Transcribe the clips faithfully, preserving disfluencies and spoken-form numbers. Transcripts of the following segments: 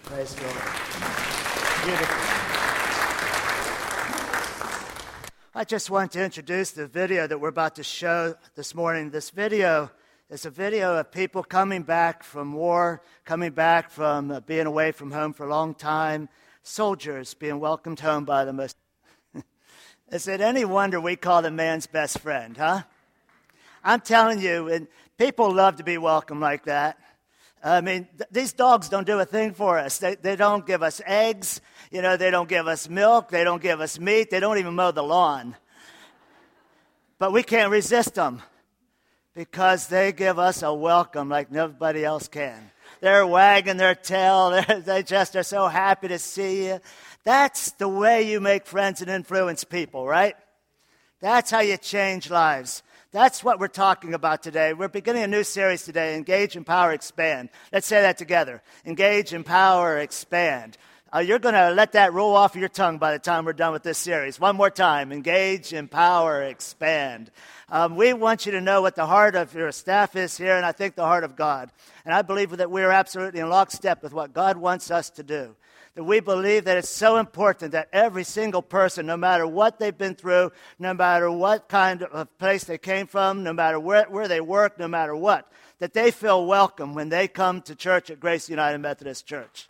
Praise the Lord. Beautiful. I just want to introduce the video that we're about to show this morning. This video is a video of people coming back from war, coming back from uh, being away from home for a long time, soldiers being welcomed home by the most. Is it any wonder we call the man's best friend, huh? I'm telling you, and people love to be welcomed like that. I mean, th- these dogs don't do a thing for us. They, they don't give us eggs. You know, they don't give us milk. They don't give us meat. They don't even mow the lawn. But we can't resist them because they give us a welcome like nobody else can. They're wagging their tail. They're, they just are so happy to see you. That's the way you make friends and influence people, right? That's how you change lives. That's what we're talking about today. We're beginning a new series today, Engage, Empower, Expand. Let's say that together. Engage, Empower, Expand. Uh, you're going to let that roll off your tongue by the time we're done with this series. One more time. Engage, Empower, Expand. Um, we want you to know what the heart of your staff is here, and I think the heart of God. And I believe that we are absolutely in lockstep with what God wants us to do. That we believe that it's so important that every single person, no matter what they've been through, no matter what kind of place they came from, no matter where, where they work, no matter what, that they feel welcome when they come to church at Grace United Methodist Church.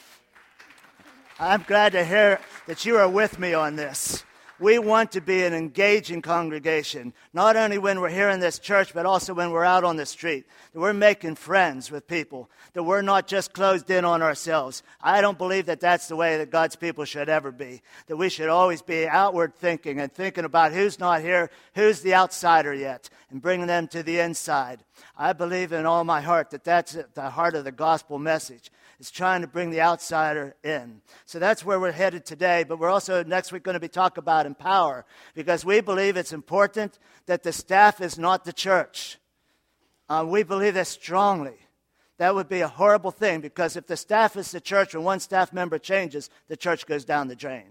I'm glad to hear that you are with me on this. We want to be an engaging congregation, not only when we're here in this church, but also when we're out on the street, that we're making friends with people, that we're not just closed in on ourselves. I don't believe that that's the way that God's people should ever be, that we should always be outward thinking and thinking about who's not here, who's the outsider yet, and bringing them to the inside. I believe in all my heart that that's at the heart of the gospel message. Is trying to bring the outsider in. So that's where we're headed today, but we're also next week going to be talking about empower, because we believe it's important that the staff is not the church. Uh, we believe that strongly. That would be a horrible thing, because if the staff is the church, when one staff member changes, the church goes down the drain.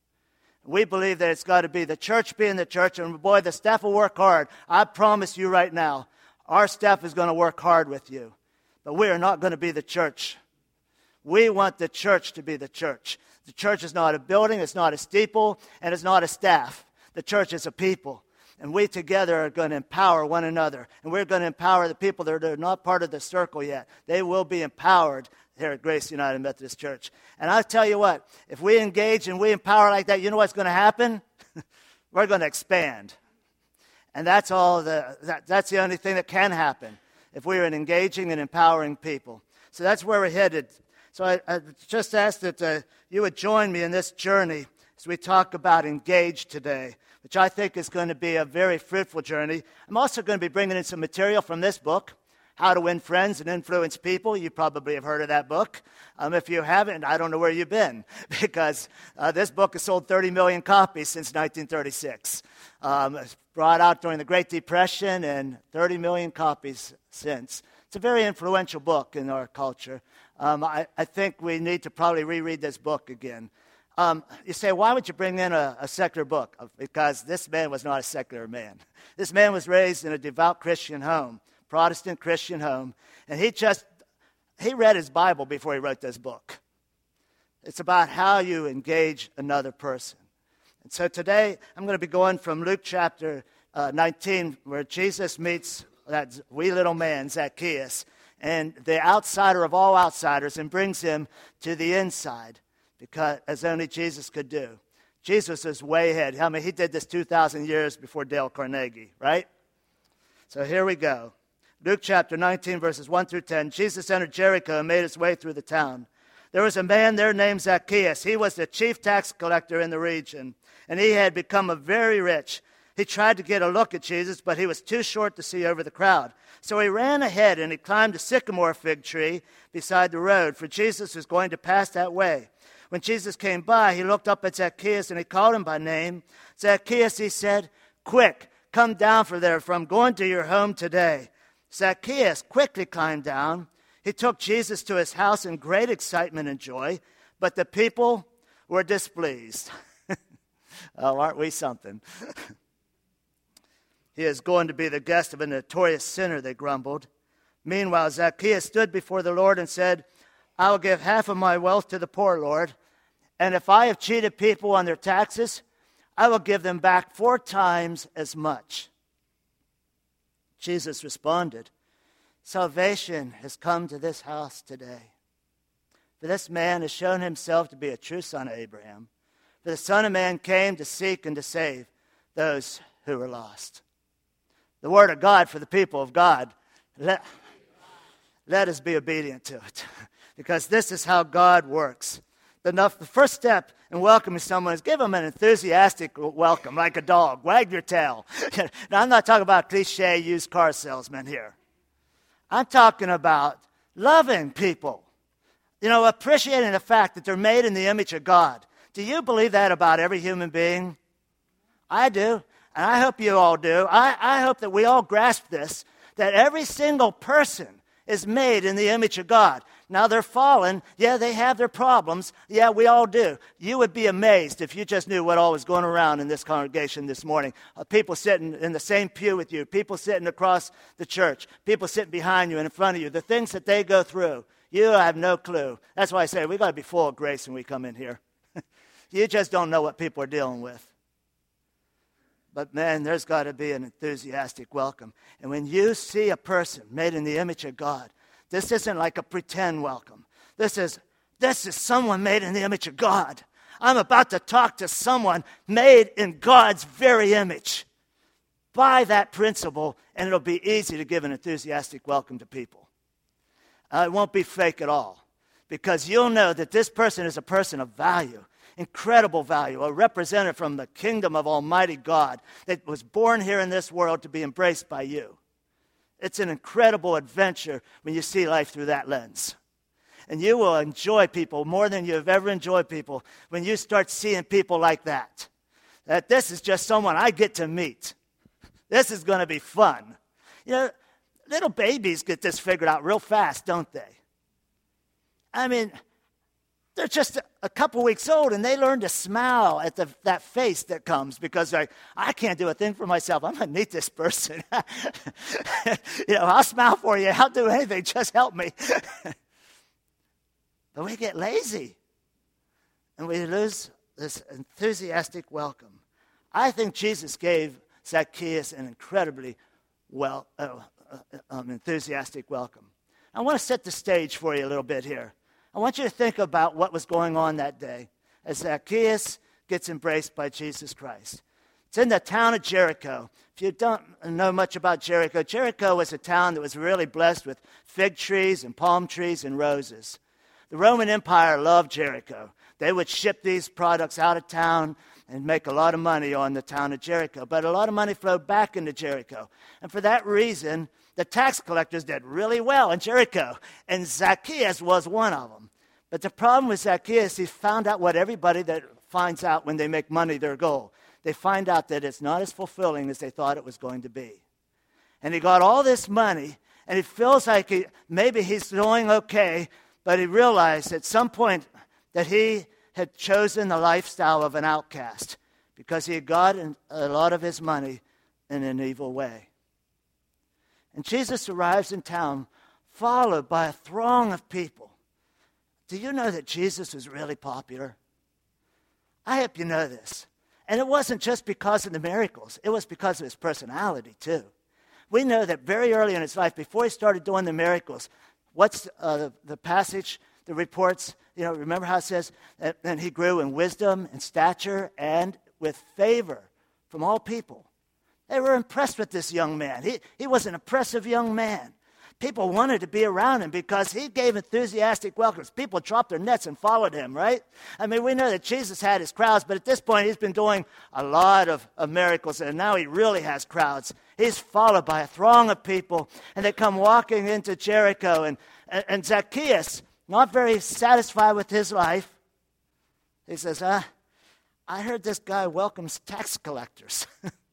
We believe that it's got to be the church being the church, and boy, the staff will work hard. I promise you right now, our staff is going to work hard with you, but we are not going to be the church. We want the church to be the church. The church is not a building, it's not a steeple, and it's not a staff. The church is a people. And we together are going to empower one another. And we're going to empower the people that are not part of the circle yet. They will be empowered here at Grace United Methodist Church. And I'll tell you what, if we engage and we empower like that, you know what's going to happen? We're going to expand. And that's all the that, that's the only thing that can happen if we are engaging and empowering people. So that's where we're headed. So I, I just ask that uh, you would join me in this journey as we talk about Engage today, which I think is going to be a very fruitful journey. I'm also going to be bringing in some material from this book, How to Win Friends and Influence People. You probably have heard of that book. Um, if you haven't, I don't know where you've been, because uh, this book has sold thirty million copies since nineteen thirty-six. Um, it's brought out during the Great Depression, and thirty million copies since. It's a very influential book in our culture. Um, I, I think we need to probably reread this book again. Um, you say, why would you bring in a, a secular book? Because this man was not a secular man. This man was raised in a devout Christian home, Protestant Christian home, and he just, he read his Bible before he wrote this book. It's about how you engage another person. And so today, I'm going to be going from Luke chapter uh, nineteen, where Jesus meets that wee little man, Zacchaeus, and the outsider of all outsiders, and brings him to the inside, because as only Jesus could do. Jesus is way ahead. I mean, he did this two thousand years before Dale Carnegie, right? So here we go. Luke chapter nineteen, verses one through ten. Jesus entered Jericho and made his way through the town. There was a man there named Zacchaeus. He was the chief tax collector in the region, and he had become a very rich. He tried to get a look at Jesus, but he was too short to see over the crowd. So he ran ahead and he climbed a sycamore fig tree beside the road, for Jesus was going to pass that way. When Jesus came by, he looked up at Zacchaeus and he called him by name. Zacchaeus, he said, "Quick, come down from there, for I'm going to your home today." Zacchaeus quickly climbed down. He took Jesus to his house in great excitement and joy, but the people were displeased. Oh, aren't we something? He is going to be the guest of a notorious sinner, they grumbled. Meanwhile, Zacchaeus stood before the Lord and said, I will give half of my wealth to the poor, Lord. And if I have cheated people on their taxes, I will give them back four times as much. Jesus responded, salvation has come to this house today. For this man has shown himself to be a true son of Abraham. For the Son of Man came to seek and to save those who were lost. The word of God for the people of God. Let, let us be obedient to it. Because this is how God works. The, the first step in welcoming someone is give them an enthusiastic welcome, like a dog. Wag your tail. Now, I'm not talking about cliche used car salesman here. I'm talking about loving people. You know, appreciating the fact that they're made in the image of God. Do you believe that about every human being? I do, and I hope you all do. I, I hope that we all grasp this, that every single person is made in the image of God. Now, they're fallen. Yeah, they have their problems. Yeah, we all do. You would be amazed if you just knew what all was going around in this congregation this morning. Uh, people sitting in the same pew with you, people sitting across the church, people sitting behind you and in front of you, the things that they go through. You have no clue. That's why I say we've got to be full of grace when we come in here. You just don't know what people are dealing with. But man, there's got to be an enthusiastic welcome. And when you see a person made in the image of God, this isn't like a pretend welcome. This is, this is someone made in the image of God. I'm about to talk to someone made in God's very image. By that principle, and it'll be easy to give an enthusiastic welcome to people. Uh, it won't be fake at all, because you'll know that this person is a person of value, incredible value, a representative from the kingdom of Almighty God that was born here in this world to be embraced by you. It's an incredible adventure when you see life through that lens. And you will enjoy people more than you have ever enjoyed people when you start seeing people like that. That this is just someone I get to meet. This is going to be fun. You know, little babies get this figured out real fast, don't they? I mean, they're just a, a couple weeks old, and they learn to smile at the, that face that comes because like, I can't do a thing for myself. I'm going to meet this person. You know, I'll smile for you. I'll do anything. Just help me. But we get lazy, and we lose this enthusiastic welcome. I think Jesus gave Zacchaeus an incredibly well, uh, uh, um, enthusiastic welcome. I want to set the stage for you a little bit here. I want you to think about what was going on that day as Zacchaeus gets embraced by Jesus Christ. It's in the town of Jericho. If you don't know much about Jericho, Jericho was a town that was really blessed with fig trees and palm trees and roses. The Roman Empire loved Jericho. They would ship these products out of town and make a lot of money on the town of Jericho. But a lot of money flowed back into Jericho. And for that reason, the tax collectors did really well in Jericho. And Zacchaeus was one of them. But the problem with Zacchaeus, he found out what everybody that finds out when they make money their goal. They find out that it's not as fulfilling as they thought it was going to be. And he got all this money, and he feels like he, maybe he's doing okay, but he realized at some point that he had chosen the lifestyle of an outcast because he had gotten a lot of his money in an evil way. And Jesus arrives in town followed by a throng of people. Do you know that Jesus was really popular? I hope you know this. And it wasn't just because of the miracles. It was because of his personality, too. We know that very early in his life, before he started doing the miracles, what's uh, the, the passage, the reports, you know, remember how it says, that, and he grew in wisdom and stature and with favor from all people. They were impressed with this young man. He, he was an impressive young man. People wanted to be around him because he gave enthusiastic welcomes. People dropped their nets and followed him, right? I mean, we know that Jesus had his crowds, but at this point, he's been doing a lot of, of miracles, and now he really has crowds. He's followed by a throng of people, and they come walking into Jericho, and, and, and Zacchaeus, not very satisfied with his life, he says, uh, I heard this guy welcomes tax collectors.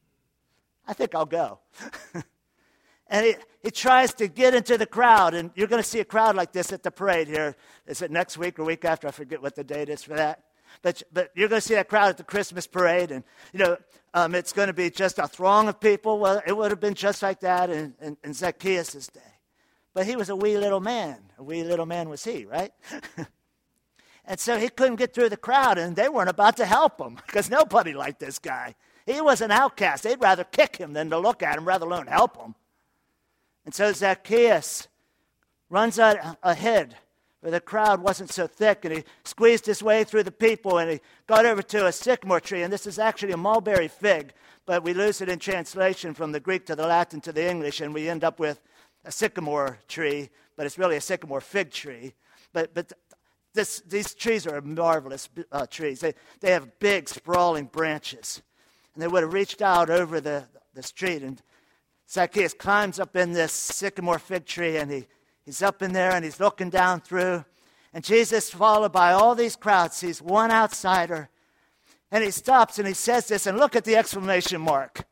I think I'll go. And he, he tries to get into the crowd, and you're going to see a crowd like this at the parade here. Is it next week or week after? I forget what the date is for that. But but you're going to see that crowd at the Christmas parade, and you know um, it's going to be just a throng of people. Well, it would have been just like that in, in, in Zacchaeus' day. But he was a wee little man. A wee little man was he, right? And so he couldn't get through the crowd, and they weren't about to help him because nobody liked this guy. He was an outcast. They'd rather kick him than to look at him, rather alone help him. And so Zacchaeus runs out ahead where the crowd wasn't so thick, and he squeezed his way through the people, and he got over to a sycamore tree. And this is actually a mulberry fig, but we lose it in translation from the Greek to the Latin to the English, and we end up with a sycamore tree, but it's really a sycamore fig tree. But but this, these trees are marvelous uh, trees. They, they have big, sprawling branches. And they would have reached out over the, the street, and Zacchaeus climbs up in this sycamore fig tree, and he, he's up in there, and he's looking down through. And Jesus, followed by all these crowds, sees one outsider, and he stops, and he says this, and look at the exclamation mark.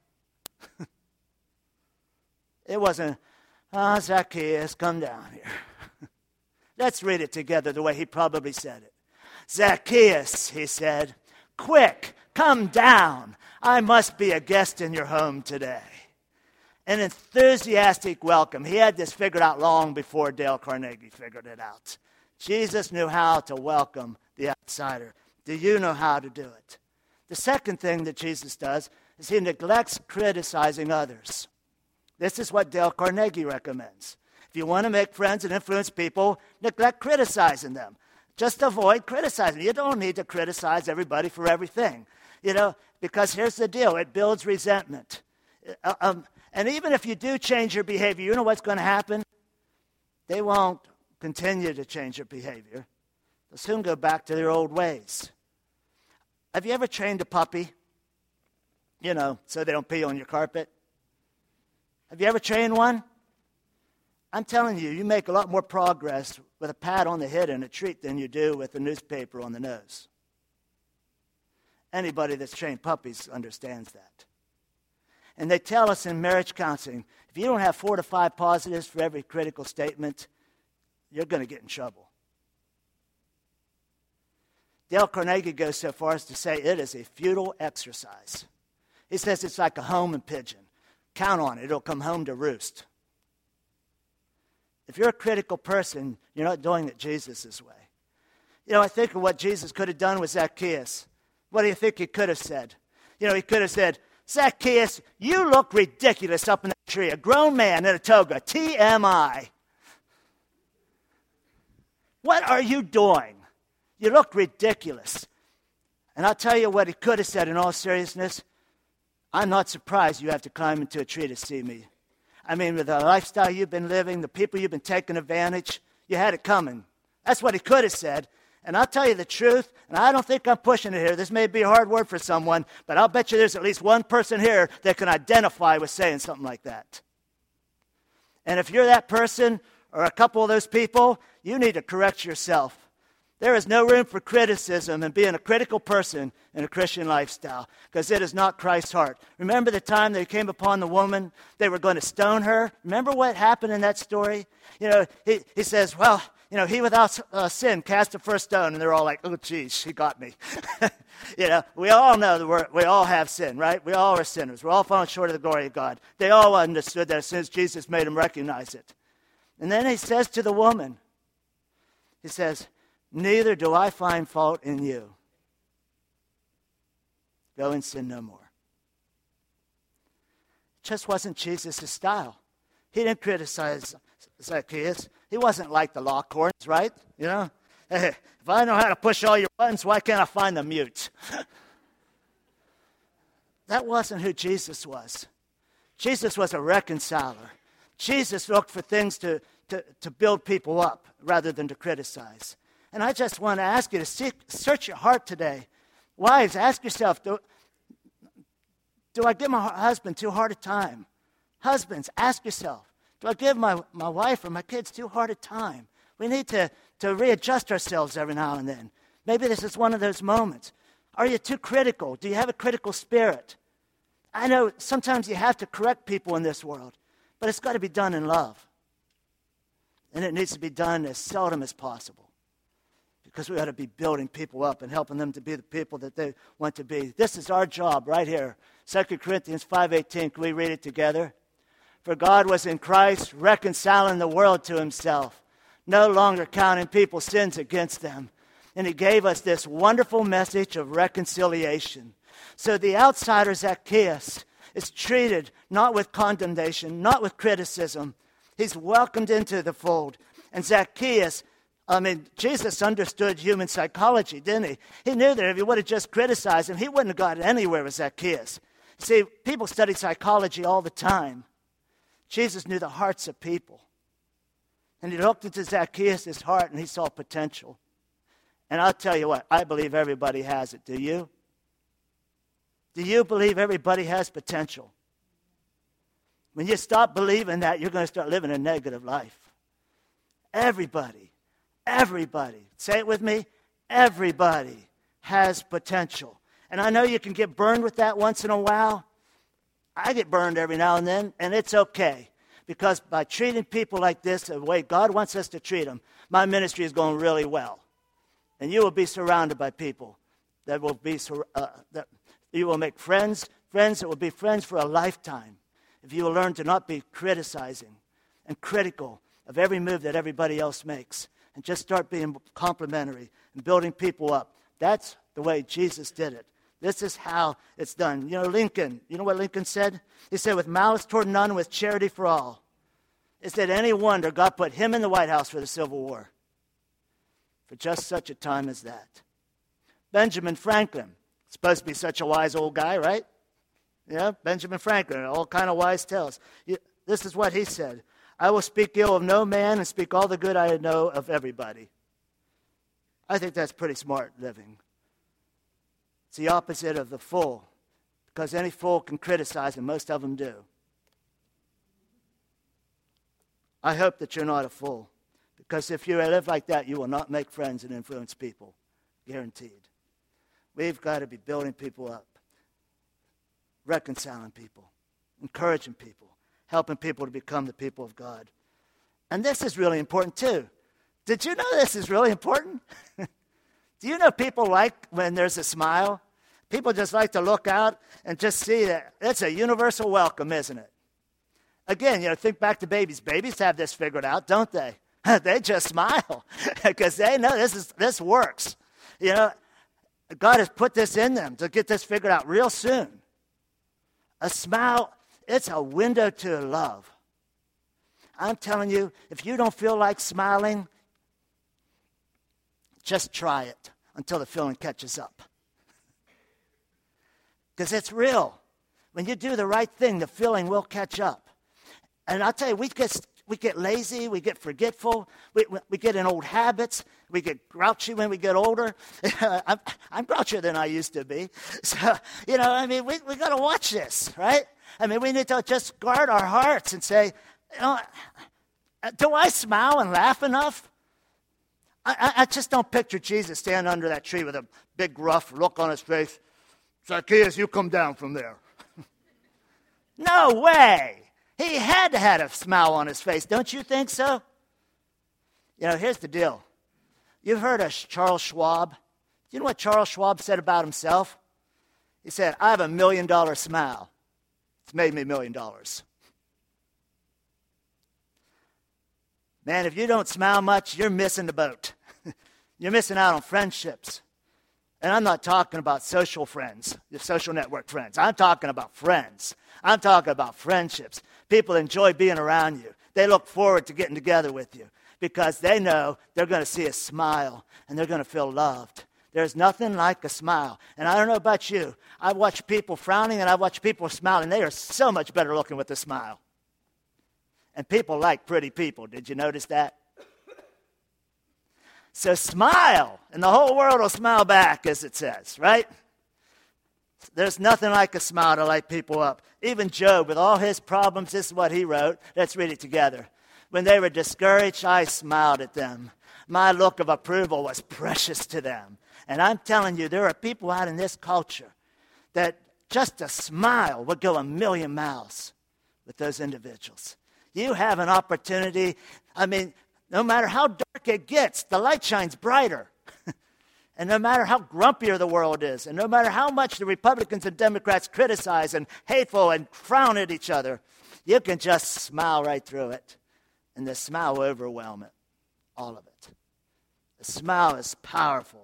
It wasn't, ah, oh, Zacchaeus, come down here. Let's read it together the way he probably said it. Zacchaeus, he said, quick, come down. I must be a guest in your home today. An enthusiastic welcome. He had this figured out long before Dale Carnegie figured it out. Jesus knew how to welcome the outsider. Do you know how to do it? The second thing that Jesus does is he neglects criticizing others. This is what Dale Carnegie recommends. If you want to make friends and influence people, neglect criticizing them. Just avoid criticizing. You don't need to criticize everybody for everything. You know, because here's the deal. It builds resentment. Uh, um, and even if you do change your behavior, you know what's going to happen? They won't continue to change their behavior. They'll soon go back to their old ways. Have you ever trained a puppy? You know, so they don't pee on your carpet? Have you ever trained one? I'm telling you, you make a lot more progress with a pat on the head and a treat than you do with a newspaper on the nose. Anybody that's trained puppies understands that. And they tell us in marriage counseling, if you don't have four to five positives for every critical statement, you're going to get in trouble. Dale Carnegie goes so far as to say it is a futile exercise. He says it's like a homing pigeon. Count on it. It'll come home to roost. If you're a critical person, you're not doing it Jesus' way. You know, I think of what Jesus could have done with Zacchaeus. What do you think he could have said? You know, he could have said, Zacchaeus, you look ridiculous up in that tree. A grown man in a toga. T M I. What are you doing? You look ridiculous. And I'll tell you what he could have said in all seriousness. I'm not surprised you have to climb into a tree to see me. I mean, with the lifestyle you've been living, the people you've been taking advantage, you had it coming. That's what he could have said. And I'll tell you the truth, and I don't think I'm pushing it here. This may be a hard word for someone, but I'll bet you there's at least one person here that can identify with saying something like that. And if you're that person or a couple of those people, you need to correct yourself. There is no room for criticism and being a critical person in a Christian lifestyle because it is not Christ's heart. Remember the time they came upon the woman? They were going to stone her. Remember what happened in that story? You know, he, he says, well, you know, he without uh, sin cast the first stone. And they're all like, oh, geez, she got me. You know, we all know that we're, we all have sin, right? We all are sinners. We're all falling short of the glory of God. They all understood that as soon as Jesus made them recognize it. And then he says to the woman, he says, neither do I find fault in you. Go and sin no more. It just wasn't Jesus' style. He didn't criticize Zacchaeus. He wasn't like the Lockhorns, right? You know, hey, if I know how to push all your buttons, why can't I find the mute? That wasn't who Jesus was. Jesus was a reconciler. Jesus looked for things to, to, to build people up rather than to criticize. And I just want to ask you to seek, search your heart today. Wives, ask yourself, do, do I give my husband too hard a time? Husbands, ask yourself, do I give my, my wife or my kids too hard a time? We need to, to readjust ourselves every now and then. Maybe this is one of those moments. Are you too critical? Do you have a critical spirit? I know sometimes you have to correct people in this world, but it's got to be done in love. And it needs to be done as seldom as possible. Because we ought to be building people up and helping them to be the people that they want to be. This is our job right here. Second Corinthians five eighteen, can we read it together? For God was in Christ, reconciling the world to himself, no longer counting people's sins against them. And he gave us this wonderful message of reconciliation. So the outsider Zacchaeus is treated not with condemnation, not with criticism. He's welcomed into the fold. And Zacchaeus, I mean, Jesus understood human psychology, didn't he? He knew that if he would have just criticized him, he wouldn't have gotten anywhere with Zacchaeus. See, people study psychology all the time. Jesus knew the hearts of people. And he looked into Zacchaeus' heart and he saw potential. And I'll tell you what, I believe everybody has it. Do you? Do you believe everybody has potential? When you stop believing that, you're going to start living a negative life. Everybody, everybody, say it with me, everybody has potential. And I know you can get burned with that once in a while. I get burned every now and then, and it's okay. Because by treating people like this, the way God wants us to treat them, my ministry is going really well. And you will be surrounded by people that will be, uh, that you will make friends, friends that will be friends for a lifetime. If you will learn to not be criticizing and critical of every move that everybody else makes, and just start being complimentary and building people up. That's the way Jesus did it. This is how it's done. You know, Lincoln, you know what Lincoln said? He said, with malice toward none, with charity for all. Is it any wonder God put him in the White House for the Civil War? For just such a time as that. Benjamin Franklin, supposed to be such a wise old guy, right? Yeah, Benjamin Franklin, all kind of wise tales. This is what he said. I will speak ill of no man and speak all the good I know of everybody. I think that's pretty smart living. It's the opposite of the fool, because any fool can criticize, and most of them do. I hope that you're not a fool, because if you live like that, you will not make friends and influence people, guaranteed. We've got to be building people up, reconciling people, encouraging people, helping people to become the people of God. And this is really important too. Did you know this is really important? Do you know people like when there's a smile? People just like to look out and just see that it's a universal welcome, isn't it? Again, you know, think back to babies. Babies have this figured out, don't they? They just smile because they know this is this works. You know, God has put this in them to get this figured out real soon. A smile, it's a window to love. I'm telling you, if you don't feel like smiling, just try it until the feeling catches up. Because it's real. When you do the right thing, the feeling will catch up. And I'll tell you, we get we get lazy, we get forgetful, we, we get in old habits, we get grouchy when we get older. I'm, I'm grouchier than I used to be. So, you know, I mean, we we got to watch this, right? I mean, we need to just guard our hearts and say, you know, do I smile and laugh enough? I, I just don't picture Jesus standing under that tree with a big rough look on his face. Zacchaeus, you come down from there. No way. He had to have a smile on his face. Don't you think so? You know, here's the deal. You've heard of Charles Schwab. Do you know what Charles Schwab said about himself? He said, I have a million dollar smile. It's made me a million dollars. Man, if you don't smile much, you're missing the boat. You're missing out on friendships. And I'm not talking about social friends, your social network friends. I'm talking about friends. I'm talking about friendships. People enjoy being around you. They look forward to getting together with you because they know they're going to see a smile and they're going to feel loved. There's nothing like a smile. And I don't know about you. I watch people frowning and I watch people smiling. They are so much better looking with a smile. And people like pretty people. Did you notice that? So smile, and the whole world will smile back, as it says, right? There's nothing like a smile to light people up. Even Job, with all his problems, this is what he wrote. Let's read it together. When they were discouraged, I smiled at them. My look of approval was precious to them. And I'm telling you, there are people out in this culture that just a smile would go a million miles with those individuals. You have an opportunity. I mean, no matter how dark it gets, the light shines brighter. And no matter how grumpier the world is, and no matter how much the Republicans and Democrats criticize and hateful and frown at each other, You can just smile right through it, and the smile will overwhelm it, all of it. The smile is powerful.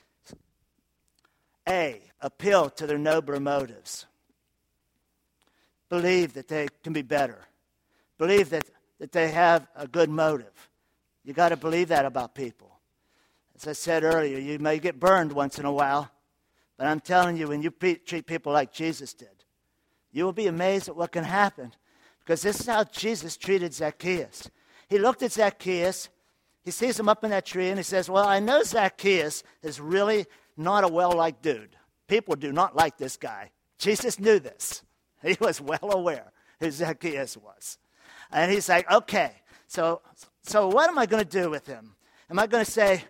A, appeal to their nobler motives. Believe that they can be better. Believe that, that they have a good motive. You got to believe that about people. As I said earlier, you may get burned once in a while, but I'm telling you, when you pe- treat people like Jesus did, you will be amazed at what can happen. Because this is how Jesus treated Zacchaeus. He looked at Zacchaeus, he sees him up in that tree, and he says, well, I know Zacchaeus is really not a well-liked dude. People do not like this guy. Jesus knew this. He was well aware who Zacchaeus was. And he's like, okay, so, so what am I going to do with him? Am I going to say,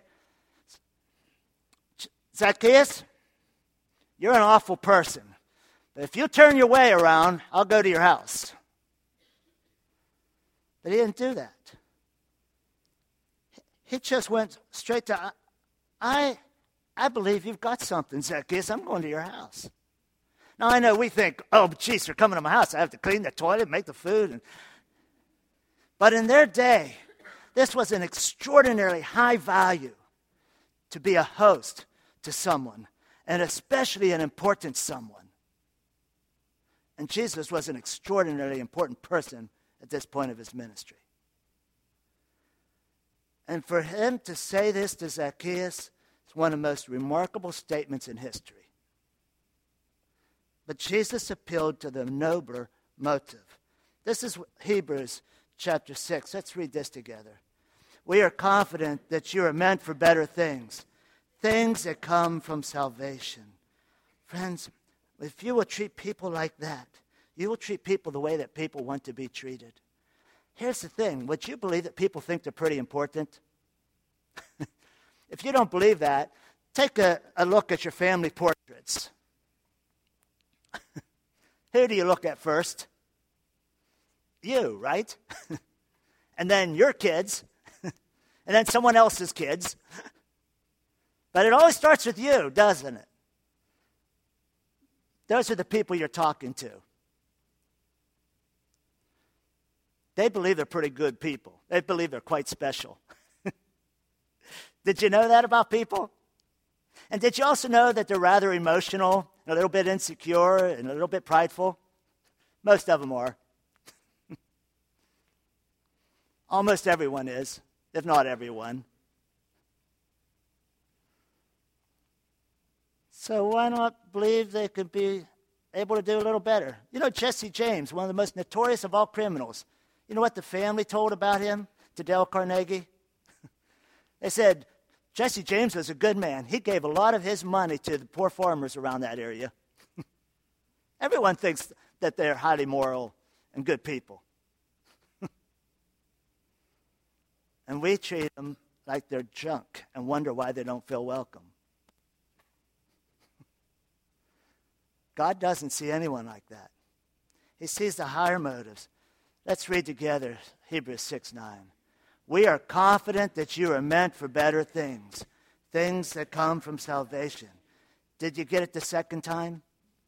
Zacchaeus, you're an awful person, but if you turn your way around, I'll go to your house. But he didn't do that. He just went straight to, I, I believe you've got something, Zacchaeus. I'm going to your house. Now, I know we think, oh, geez, they're coming to my house. I have to clean the toilet, make the food. And... But in their day, this was an extraordinarily high value to be a host to someone, and especially an important someone. And Jesus was an extraordinarily important person at this point of his ministry. And for him to say this to Zacchaeus is one of the most remarkable statements in history. But Jesus appealed to the nobler motive. This is Hebrews chapter six. Let's read this together. We are confident that you are meant for better things, things that come from salvation. Friends, if you will treat people like that, you will treat people the way that people want to be treated. Here's the thing. Would you believe that people think they're pretty important? If you don't believe that, take a, a look at your family portraits. Who do you look at first? You, right? And then your kids. And then someone else's kids. But it always starts with you, doesn't it? Those are the people you're talking to. They believe they're pretty good people. They believe they're quite special. Did you know that about people? And did you also know that they're rather emotional, a little bit insecure, and a little bit prideful? Most of them are. Almost everyone is, if not everyone. So why not believe they could be able to do a little better? You know, Jesse James, one of the most notorious of all criminals, you know what the family told about him to Dale Carnegie? They said, Jesse James was a good man. He gave a lot of his money to the poor farmers around that area. Everyone thinks that they're highly moral and good people. And we treat them like they're junk and wonder why they don't feel welcome. God doesn't see anyone like that. He sees the higher motives. Let's read together Hebrews six nine. We are confident that you are meant for better things, things that come from salvation. Did you get it the second time?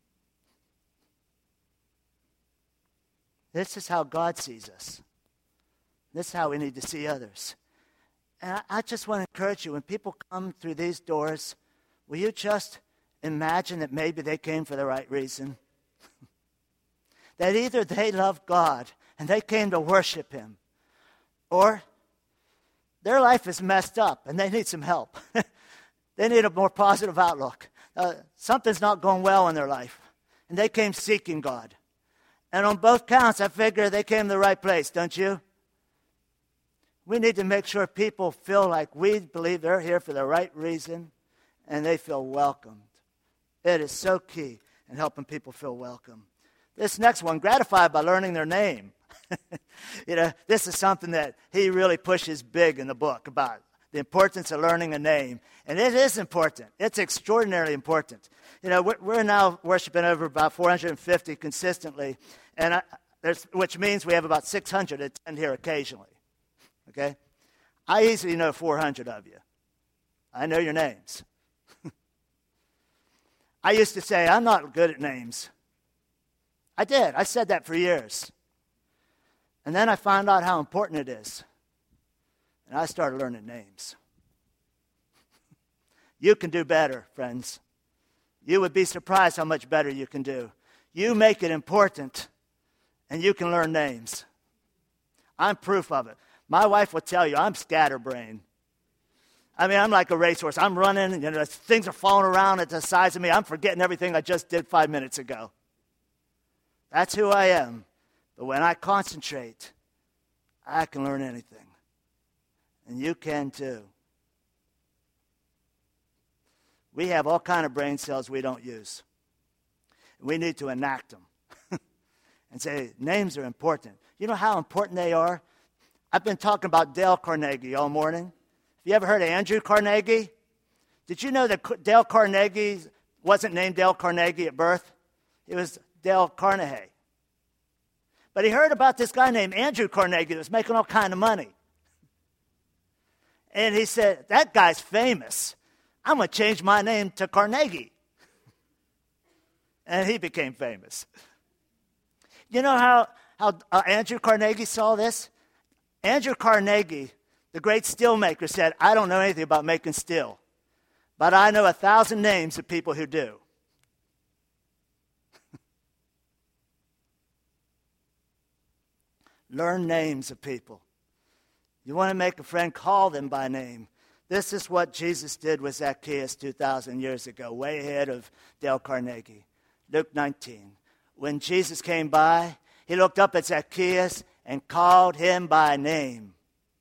This is how God sees us. This is how we need to see others. And I, I just want to encourage you, when people come through these doors, will you just imagine that maybe they came for the right reason? That either they love God and they came to worship him, or their life is messed up and they need some help. They need a more positive outlook. Uh, something's not going well in their life, and they came seeking God. And on both counts, I figure they came to the right place, don't you? We need to make sure people feel like we believe they're here for the right reason and they feel welcomed. It is so key in helping people feel welcome. This next one, gratified by learning their name. You know, this is something that he really pushes big in the book about the importance of learning a name. And it is important. It's extraordinarily important. You know, we're, we're now worshiping over about four hundred fifty consistently, and I, there's, which means we have about six hundred attend here occasionally. Okay? I easily know four hundred of you. I know your names. I used to say, I'm not good at names. I did. I said that for years. And then I found out how important it is. And I started learning names. You can do better, friends. You would be surprised how much better you can do. You make it important, and you can learn names. I'm proof of it. My wife will tell you I'm scatterbrained. I mean, I'm like a racehorse. I'm running, and you know, things are falling around at the size of me. I'm forgetting everything I just did five minutes ago. That's who I am. But when I concentrate, I can learn anything. And you can too. We have all kinds of brain cells we don't use. We need to enact them and say, names are important. You know how important they are? I've been talking about Dale Carnegie all morning. Have you ever heard of Andrew Carnegie? Did you know that Dale Carnegie wasn't named Dale Carnegie at birth? It was Dale Carnegie. But he heard about this guy named Andrew Carnegie that was making all kind of money. And he said, that guy's famous. I'm going to change my name to Carnegie. And he became famous. You know how, how uh, Andrew Carnegie saw this? Andrew Carnegie, the great steel maker, said, I don't know anything about making steel, but I know a thousand names of people who do. Learn names of people. You want to make a friend, call them by name. This is what Jesus did with Zacchaeus two thousand years ago, way ahead of Dale Carnegie. Luke nineteen. When Jesus came by, he looked up at Zacchaeus and called him by name.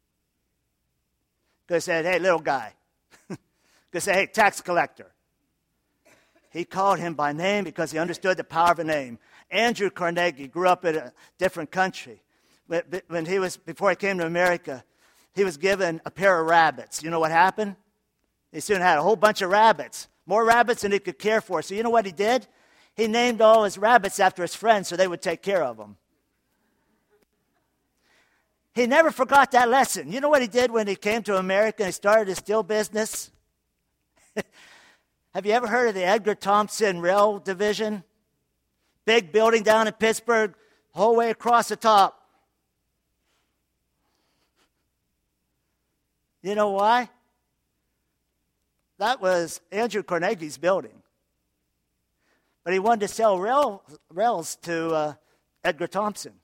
Could have said, hey, little guy. Could have said, hey, tax collector. He called him by name because he understood the power of a name. Andrew Carnegie grew up in a different country. When he was, before he came to America, he was given a pair of rabbits. You know what happened? He soon had a whole bunch of rabbits, more rabbits than he could care for. So you know what he did? He named all his rabbits after his friends so they would take care of them. He never forgot that lesson. You know what he did when he came to America and he started his steel business? Have you ever heard of the Edgar Thomson Rail Division? Big building down in Pittsburgh, whole way across the top. You know why? That was Andrew Carnegie's building. But he wanted to sell rail, rails to uh, Edgar Thomson.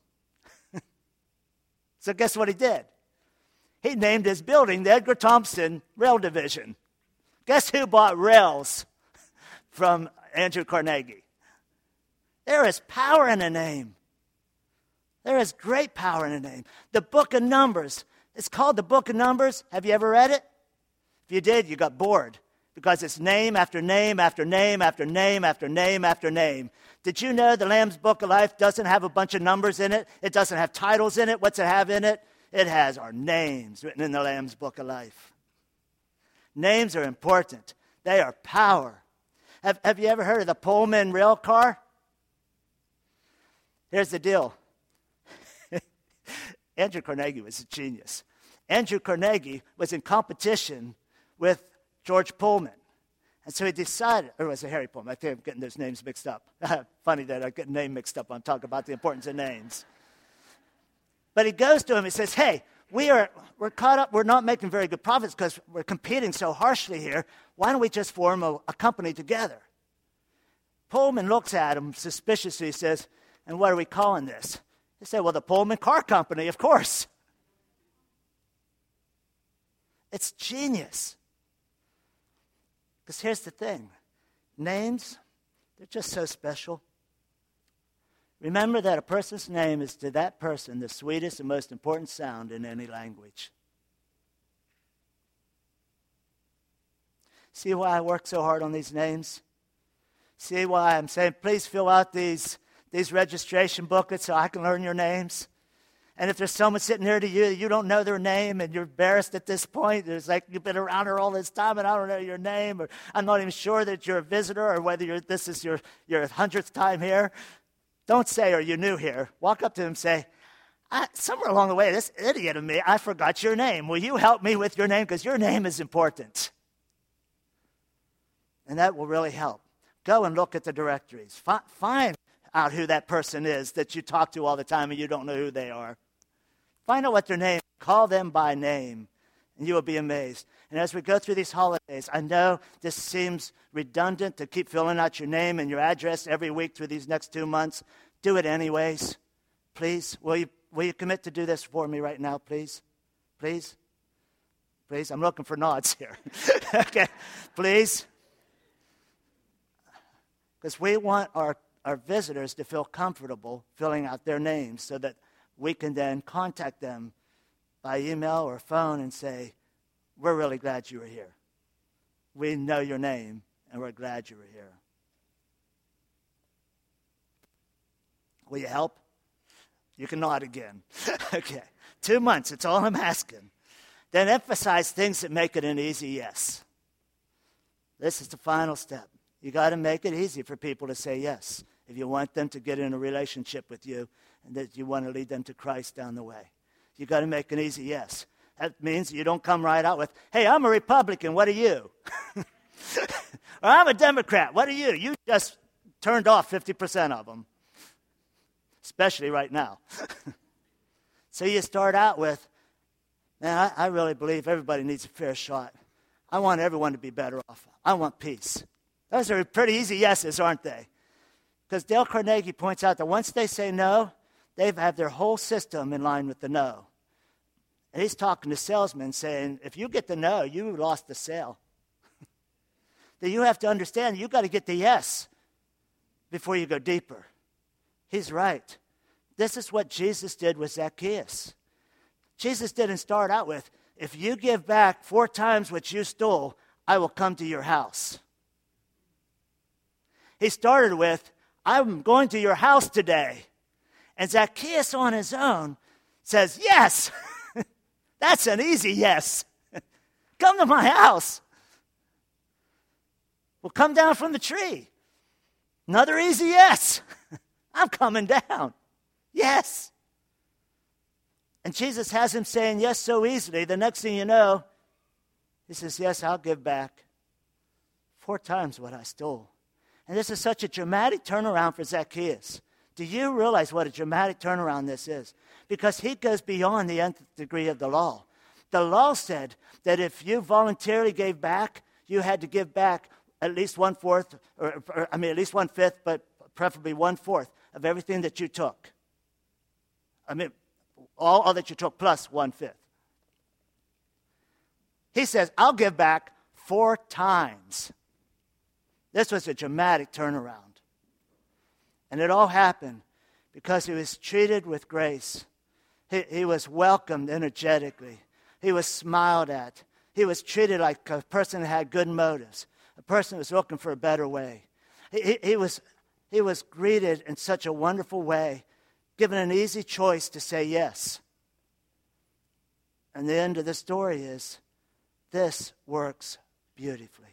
So guess what he did? He named his building the Edgar Thomson Rail Division. Guess who bought rails from Andrew Carnegie? There is power in a name. There is great power in a name. The book of Numbers. It's called the Book of Numbers. Have you ever read it? If you did, you got bored because it's name after name after name after name after name after name. Did you know the Lamb's Book of Life doesn't have a bunch of numbers in it? It doesn't have titles in it. What's it have in it? It has our names written in the Lamb's Book of Life. Names are important. They are power. Have, have you ever heard of the Pullman rail car? Here's the deal. Andrew Carnegie was a genius. Andrew Carnegie was in competition with George Pullman. And so he decided, or was it Harry Pullman? I think I'm getting those names mixed up. Funny that I get the name mixed up. I'm talking about the importance of names. But he goes to him and says, hey, we are, we're caught up. We're not making very good profits because we're competing so harshly here. Why don't we just form a, a company together? Pullman looks at him suspiciously. He says, and what are we calling this? He said, well, the Pullman Car Company, of course. It's genius. Because here's the thing. Names, they're just so special. Remember that a person's name is to that person the sweetest and most important sound in any language. See why I work so hard on these names? See why I'm saying, please fill out these, these registration booklets so I can learn your names? And if there's someone sitting there to you, you don't know their name and you're embarrassed at this point, it's like you've been around her all this time and I don't know your name, or I'm not even sure that you're a visitor or whether you're, this is your, your hundredth time here. Don't say, are you new here? Walk up to him and say, I, somewhere along the way, this idiot of me, I forgot your name. Will you help me with your name? Because your name is important. And that will really help. Go and look at the directories. F- find out who that person is that you talk to all the time and you don't know who they are. Find out what their name is. Call them by name, and you will be amazed. And as we go through these holidays, I know this seems redundant to keep filling out your name and your address every week through these next two months. Do it anyways. Please, will you, will you commit to do this for me right now, please? Please? Please? I'm looking for nods here. Okay, please? Because we want our, our visitors to feel comfortable filling out their names so that we can then contact them by email or phone and say, we're really glad you were here. We know your name, and we're glad you were here. Will you help? You can nod again. Okay. Two months, it's all I'm asking. Then emphasize things that make it an easy yes. This is the final step. You got to make it easy for people to say yes if you want them to get in a relationship with you and that you want to lead them to Christ down the way. You got to make an easy yes. That means you don't come right out with, hey, I'm a Republican, what are you? Or I'm a Democrat, what are you? You just turned off fifty percent of them, especially right now. So you start out with, man, I, I really believe everybody needs a fair shot. I want everyone to be better off. I want peace. Those are pretty easy yeses, aren't they? Because Dale Carnegie points out that once they say no, they have their whole system in line with the no. And he's talking to salesmen saying, if you get the no, you lost the sale. Then you have to understand, you've got to get the yes before you go deeper. He's right. This is what Jesus did with Zacchaeus. Jesus didn't start out with, if you give back four times what you stole, I will come to your house. He started with, I'm going to your house today. And Zacchaeus on his own says, yes. That's an easy yes. Come to my house. Well, come down from the tree. Another easy yes. I'm coming down. Yes. And Jesus has him saying yes so easily. The next thing you know, he says, yes, I'll give back four times what I stole. And this is such a dramatic turnaround for Zacchaeus. Do you realize what a dramatic turnaround this is? Because he goes beyond the nth degree of the law. The law said that if you voluntarily gave back, you had to give back at least one-fourth, or, or I mean at least one-fifth, but preferably one-fourth of everything that you took. I mean, all, all that you took plus one-fifth. He says, I'll give back four times. This was a dramatic turnaround. And it all happened because he was treated with grace. He, he was welcomed energetically. He was smiled at. He was treated like a person that had good motives, a person who was looking for a better way. He, he, he, was, he was greeted in such a wonderful way, given an easy choice to say yes. And the end of the story is, this works beautifully.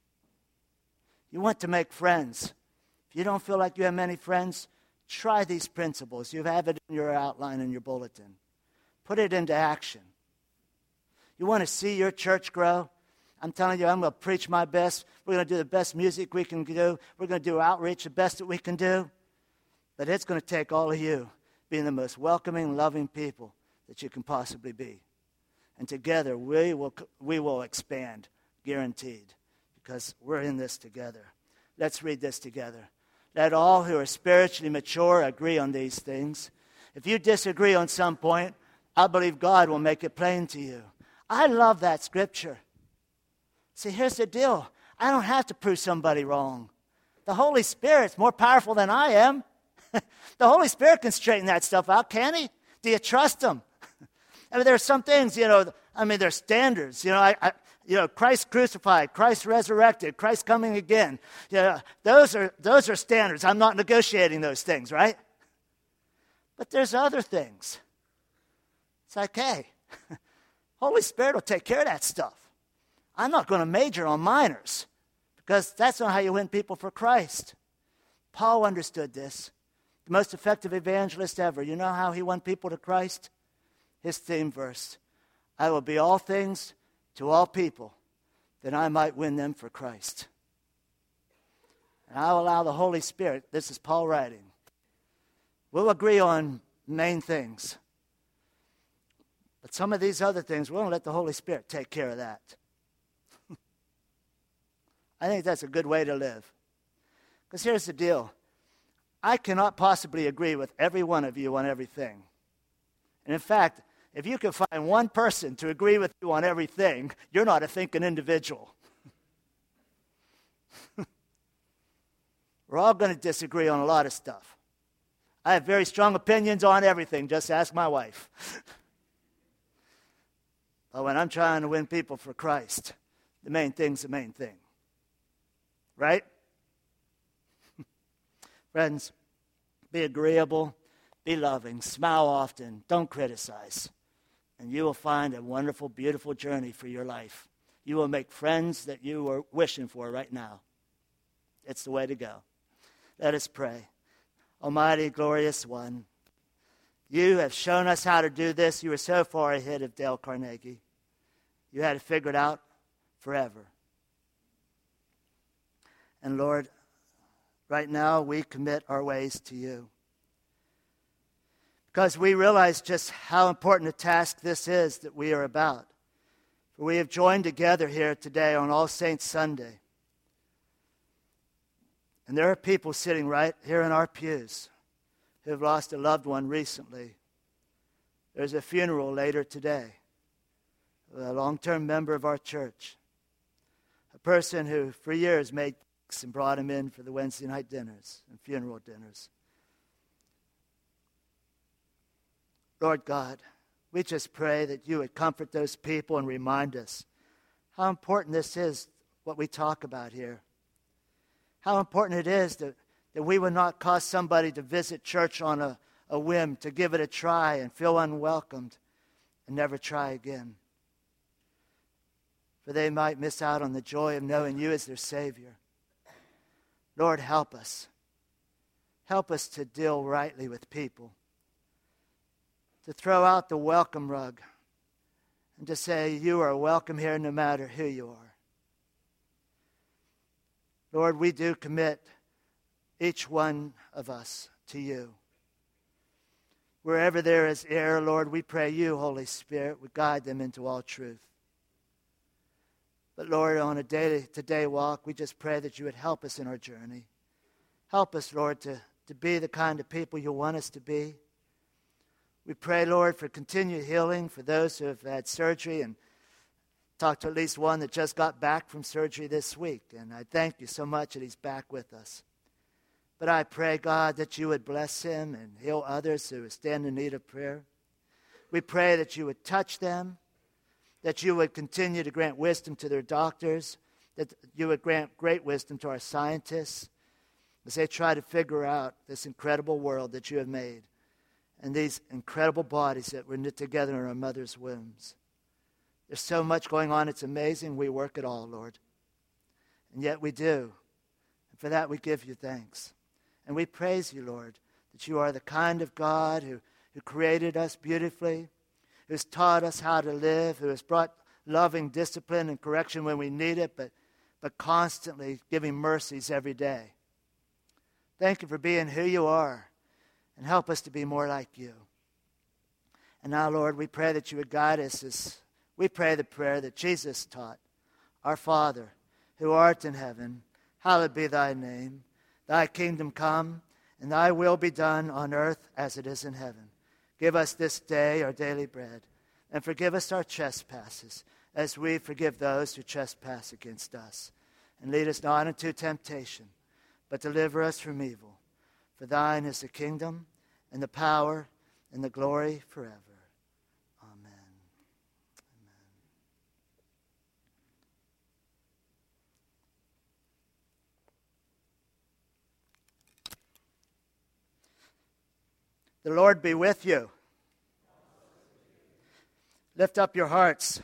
You want to make friends. If you don't feel like you have many friends, try these principles. You have it in your outline in your bulletin. Put it into action. You want to see your church grow? I'm telling you, I'm going to preach my best. We're going to do the best music we can do. We're going to do outreach the best that we can do. But it's going to take all of you being the most welcoming, loving people that you can possibly be. And together, we will, we will expand, guaranteed, because we're in this together. Let's read this together. Let all who are spiritually mature agree on these things. If you disagree on some point, I believe God will make it plain to you. I love that scripture. See, here's the deal. I don't have to prove somebody wrong. The Holy Spirit's more powerful than I am. The Holy Spirit can straighten that stuff out, can he? Do you trust him? I mean, there are some things, you know, I mean, there's standards. You know, I, I, you know, Christ crucified, Christ resurrected, Christ coming again. You know, those are, those are standards. I'm not negotiating those things, right? But there's other things. It's like, hey, Holy Spirit will take care of that stuff. I'm not going to major on minors because that's not how you win people for Christ. Paul understood this. The most effective evangelist ever. You know how he won people to Christ? His theme verse. I will be all things to all people that I might win them for Christ. And I'll allow the Holy Spirit, this is Paul writing, we'll agree on main things. But some of these other things, we're going to let the Holy Spirit take care of that. I think that's a good way to live. Because here's the deal. I cannot possibly agree with every one of you on everything. And in fact, if you can find one person to agree with you on everything, you're not a thinking individual. We're all going to disagree on a lot of stuff. I have very strong opinions on everything. Just ask my wife. But when I'm trying to win people for Christ, the main thing's the main thing. Right? Friends, be agreeable, be loving, smile often, don't criticize. And you will find a wonderful, beautiful journey for your life. You will make friends that you are wishing for right now. It's the way to go. Let us pray. Almighty, glorious one, you have shown us how to do this. You were so far ahead of Dale Carnegie. You had it figured out forever. And Lord, right now we commit our ways to you. Because we realize just how important a task this is that we are about. For we have joined together here today on All Saints Sunday. And there are people sitting right here in our pews who have lost a loved one recently. There's a funeral later today of a long-term member of our church, a person who for years made cakes and brought him in for the Wednesday night dinners and funeral dinners. Lord God, we just pray that you would comfort those people and remind us how important this is, what we talk about here. How important it is that, that we would not cause somebody to visit church on a, a whim, to give it a try and feel unwelcomed and never try again. For they might miss out on the joy of knowing you as their Savior. Lord, help us. Help us to deal rightly with people. To throw out the welcome rug and to say, you are welcome here no matter who you are. Lord, we do commit each one of us to you. Wherever there is error, Lord, we pray you, Holy Spirit, would guide them into all truth. But Lord, on a day-to-day walk, we just pray that you would help us in our journey. Help us, Lord, to, to be the kind of people you want us to be. We pray, Lord, for continued healing for those who have had surgery, and talked to at least one that just got back from surgery this week. And I thank you so much that he's back with us. But I pray, God, that you would bless him and heal others who stand in need of prayer. We pray that you would touch them, that you would continue to grant wisdom to their doctors, that you would grant great wisdom to our scientists as they try to figure out this incredible world that you have made and these incredible bodies that were knit together in our mother's wombs. There's so much going on. It's amazing. We work it all, Lord. And yet we do. And for that we give you thanks. And we praise you, Lord, that you are the kind of God who, who created us beautifully, who's taught us how to live, who has brought loving discipline and correction when we need it, but, but constantly giving mercies every day. Thank you for being who you are, and help us to be more like you. And now, Lord, we pray that you would guide us as we pray the prayer that Jesus taught. Our Father, who art in heaven, hallowed be thy name. Thy kingdom come, and thy will be done on earth as it is in heaven. Give us this day our daily bread, and forgive us our trespasses, as we forgive those who trespass against us. And lead us not into temptation, but deliver us from evil. For thine is the kingdom, and the power, and the glory forever. The Lord be with you. Lift up your hearts.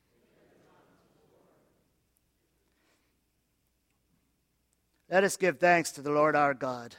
Let us give thanks to the Lord our God.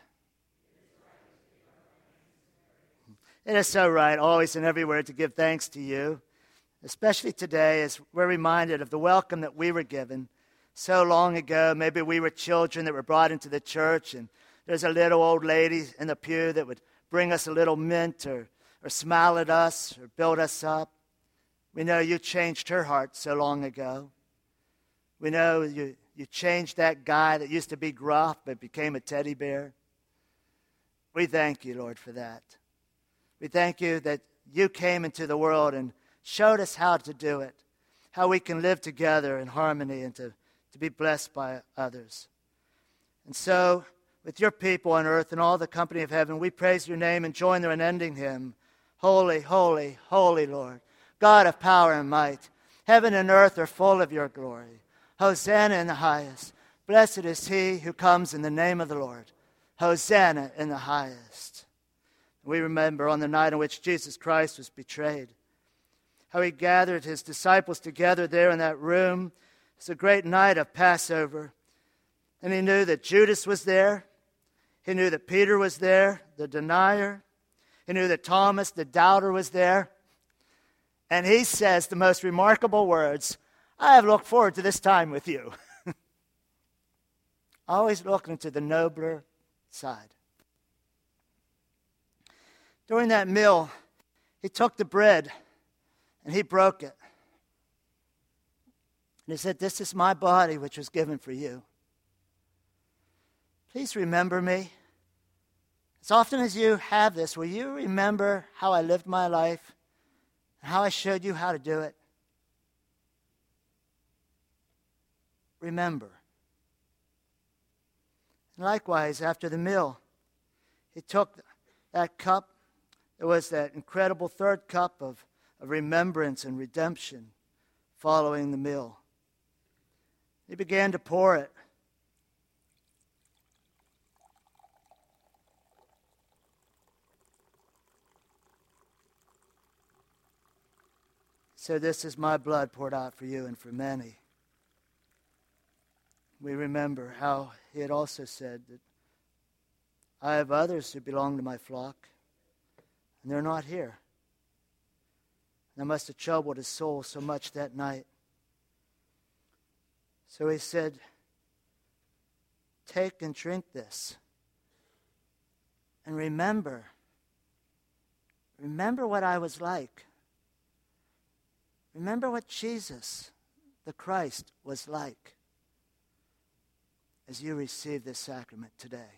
It is so right, always and everywhere, to give thanks to you, especially today as we're reminded of the welcome that we were given so long ago. Maybe we were children that were brought into the church, and there's a little old lady in the pew that would bring us a little mint or, or smile at us or build us up. We know you changed her heart so long ago. We know you, you changed that guy that used to be gruff but became a teddy bear. We thank you, Lord, for that. We thank you that you came into the world and showed us how to do it, how we can live together in harmony and to, to be blessed by others. And so, with your people on earth and all the company of heaven, we praise your name and join their unending hymn. Holy, holy, holy Lord, God of power and might, heaven and earth are full of your glory. Hosanna in the highest. Blessed is he who comes in the name of the Lord. Hosanna in the highest. We remember on the night on which Jesus Christ was betrayed, how he gathered his disciples together there in that room. It's a great night of Passover. And he knew that Judas was there. He knew that Peter was there, the denier. He knew that Thomas, the doubter, was there. And he says the most remarkable words, I have looked forward to this time with you. Always looking to the nobler side. During that meal, he took the bread and he broke it. And he said, this is my body which was given for you. Please remember me. As often as you have this, will you remember how I lived my life and how I showed you how to do it? Remember. And likewise, after the meal, he took that cup. There was that incredible third cup of, of remembrance and redemption following the meal. He began to pour it. So this is my blood poured out for you and for many. We remember how he had also said that I have others who belong to my flock, and they're not here. That must have troubled his soul so much that night. So he said, take and drink this. And remember, remember what I was like. Remember what Jesus, the Christ, was like as you receive this sacrament today.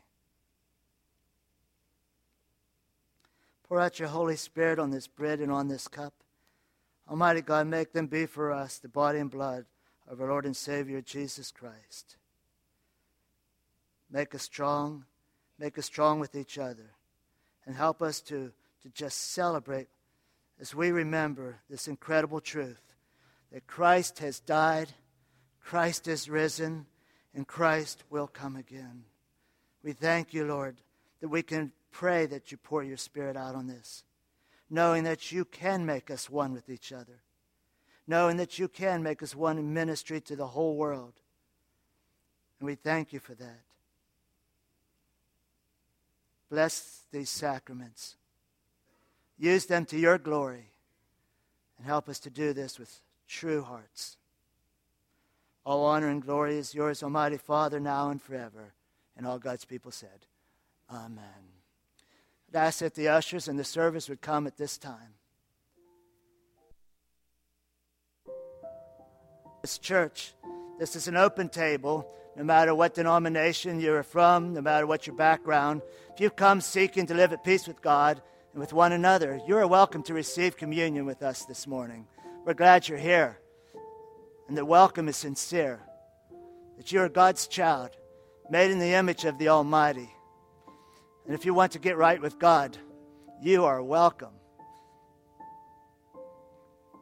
Pour out your Holy Spirit on this bread and on this cup. Almighty God, make them be for us the body and blood of our Lord and Savior, Jesus Christ. Make us strong. Make us strong with each other. And help us to, to just celebrate as we remember this incredible truth that Christ has died, Christ is risen, and Christ will come again. We thank you, Lord, that we can pray that you pour your Spirit out on this, knowing that you can make us one with each other, knowing that you can make us one in ministry to the whole world. And we thank you for that. Bless these sacraments. Use them to your glory and help us to do this with true hearts. All honor and glory is yours, Almighty Father, now and forever. And all God's people said, Amen. I'd ask that the ushers and the service would come at this time. This church, this is an open table. No matter what denomination you're from, no matter what your background, if you've come seeking to live at peace with God and with one another, you are welcome to receive communion with us this morning. We're glad you're here. And the welcome is sincere. That you are God's child, made in the image of the Almighty. And if you want to get right with God, you are welcome.